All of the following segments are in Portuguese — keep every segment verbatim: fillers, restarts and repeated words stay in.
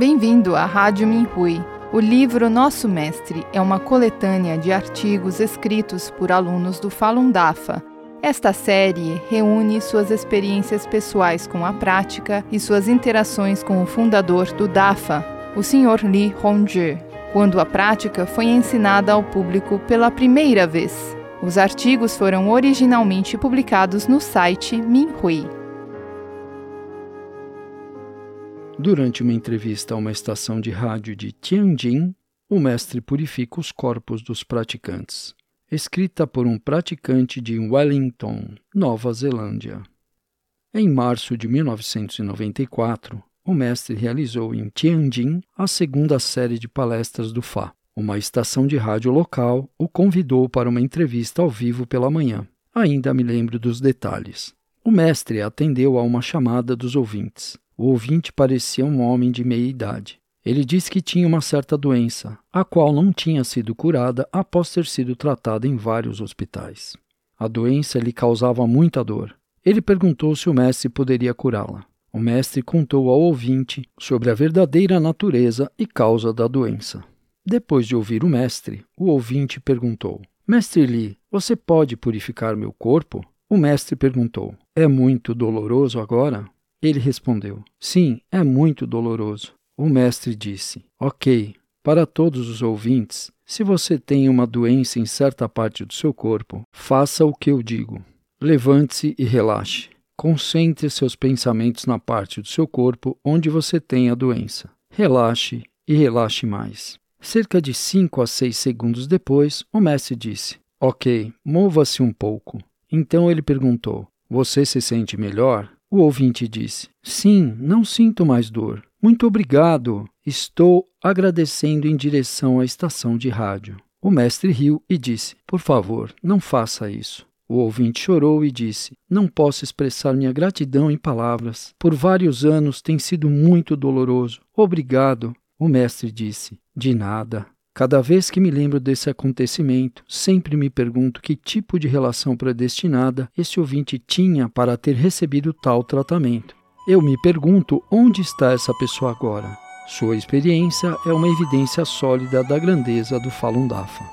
Bem-vindo à Rádio Minhui. O livro Nosso Mestre é uma coletânea de artigos escritos por alunos do Falun Dafa. Esta série reúne suas experiências pessoais com a prática e suas interações com o fundador do Dafa, o senhor Li Hongzhi, quando a prática foi ensinada ao público pela primeira vez. Os artigos foram originalmente publicados no site Minhui. Durante uma entrevista a uma estação de rádio de Tianjin, o mestre purifica os corpos dos praticantes. Escrita por um praticante de Wellington, Nova Zelândia. Em março de mil novecentos e noventa e quatro, o mestre realizou em Tianjin a segunda série de palestras do F A. Uma estação de rádio local o convidou para uma entrevista ao vivo pela manhã. Ainda me lembro dos detalhes. O mestre atendeu a uma chamada dos ouvintes. O ouvinte parecia um homem de meia idade. Ele disse que tinha uma certa doença, a qual não tinha sido curada após ter sido tratada em vários hospitais. A doença lhe causava muita dor. Ele perguntou se o mestre poderia curá-la. O mestre contou ao ouvinte sobre a verdadeira natureza e causa da doença. Depois de ouvir o mestre, o ouvinte perguntou: Mestre Li, você pode purificar meu corpo? O mestre perguntou: É muito doloroso agora? Ele respondeu: Sim, é muito doloroso. O mestre disse: Ok, para todos os ouvintes, se você tem uma doença em certa parte do seu corpo, faça o que eu digo. Levante-se e relaxe. Concentre seus pensamentos na parte do seu corpo onde você tem a doença. Relaxe e relaxe mais. Cerca de cinco a seis segundos depois, o mestre disse: Ok, mova-se um pouco. Então ele perguntou: Você se sente melhor? O ouvinte disse: Sim, não sinto mais dor. Muito obrigado. Estou agradecendo em direção à estação de rádio. O mestre riu e disse: Por favor, não faça isso. O ouvinte chorou e disse: Não posso expressar minha gratidão em palavras. Por vários anos tem sido muito doloroso. Obrigado. O mestre disse: De nada. Cada vez que me lembro desse acontecimento, sempre me pergunto que tipo de relação predestinada esse ouvinte tinha para ter recebido tal tratamento. Eu me pergunto onde está essa pessoa agora. Sua experiência é uma evidência sólida da grandeza do Falun Dafa.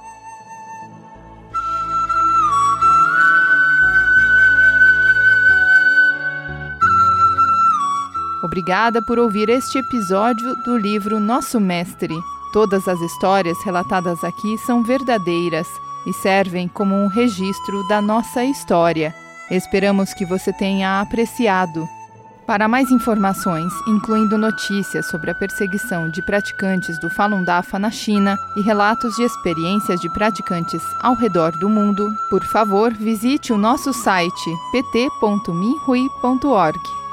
Obrigada por ouvir este episódio do livro Nosso Mestre. Todas as histórias relatadas aqui são verdadeiras e servem como um registro da nossa história. Esperamos que você tenha apreciado. Para mais informações, incluindo notícias sobre a perseguição de praticantes do Falun Dafa na China e relatos de experiências de praticantes ao redor do mundo, por favor, visite o nosso site p t ponto minhui ponto org.